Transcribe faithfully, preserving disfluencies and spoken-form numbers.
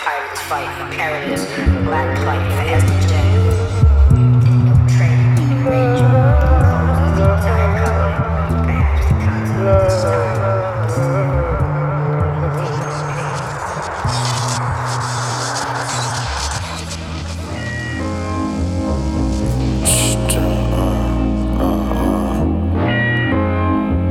pirates fight for perilous black plight for estrogen. No trade, range, causes the entire colony, perhaps the continent.